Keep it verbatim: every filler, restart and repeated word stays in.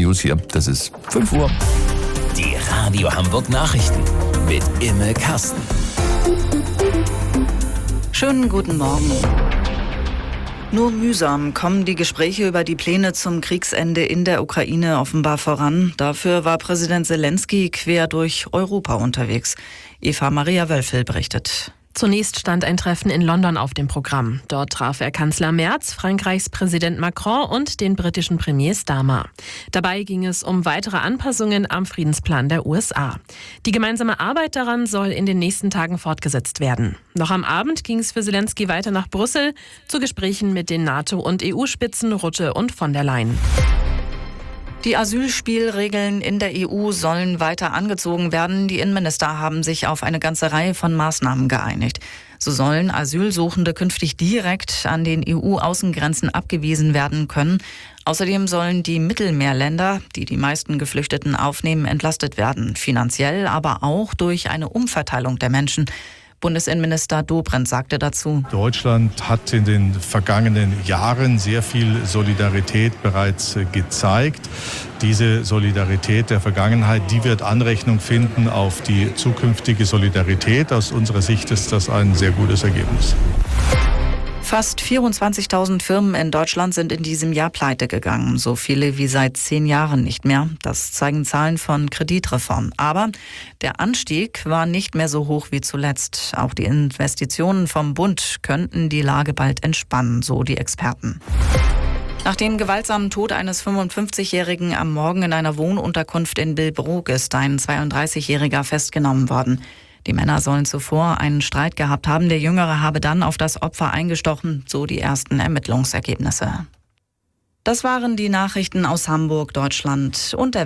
News hier. Das ist fünf Uhr. Die Radio Hamburg Nachrichten mit Imme Kasten. Schönen guten Morgen. Nur mühsam kommen die Gespräche über die Pläne zum Kriegsende in der Ukraine offenbar voran. Dafür war Präsident Zelensky quer durch Europa unterwegs. Eva Maria Wölfel berichtet. Zunächst stand ein Treffen in London auf dem Programm. Dort traf er Kanzler Merz, Frankreichs Präsident Macron und den britischen Premier Starmer. Dabei ging es um weitere Anpassungen am Friedensplan der U S A. Die gemeinsame Arbeit daran soll in den nächsten Tagen fortgesetzt werden. Noch am Abend ging es für Zelensky weiter nach Brüssel zu Gesprächen mit den NATO- und E U-Spitzen Rutte und von der Leyen. Die Asylspielregeln in der E U sollen weiter angezogen werden. Die Innenminister haben sich auf eine ganze Reihe von Maßnahmen geeinigt. So sollen Asylsuchende künftig direkt an den E U-Außengrenzen abgewiesen werden können. Außerdem sollen die Mittelmeerländer, die die meisten Geflüchteten aufnehmen, entlastet werden. Finanziell, aber auch durch eine Umverteilung der Menschen. Bundesinnenminister Dobrindt sagte dazu: Deutschland hat in den vergangenen Jahren sehr viel Solidarität bereits gezeigt. Diese Solidarität der Vergangenheit, die wird Anrechnung finden auf die zukünftige Solidarität. Aus unserer Sicht ist das ein sehr gutes Ergebnis. Fast vierundzwanzigtausend Firmen in Deutschland sind in diesem Jahr pleite gegangen. So viele wie seit zehn Jahren nicht mehr. Das zeigen Zahlen von Kreditreform. Aber der Anstieg war nicht mehr so hoch wie zuletzt. Auch die Investitionen vom Bund könnten die Lage bald entspannen, so die Experten. Nach dem gewaltsamen Tod eines fünfundfünfzigjährigen am Morgen in einer Wohnunterkunft in Billbrook ist ein zweiunddreißigjähriger festgenommen worden. Die Männer sollen zuvor einen Streit gehabt haben. Der Jüngere habe dann auf das Opfer eingestochen, so die ersten Ermittlungsergebnisse. Das waren die Nachrichten aus Hamburg, Deutschland und der Welt.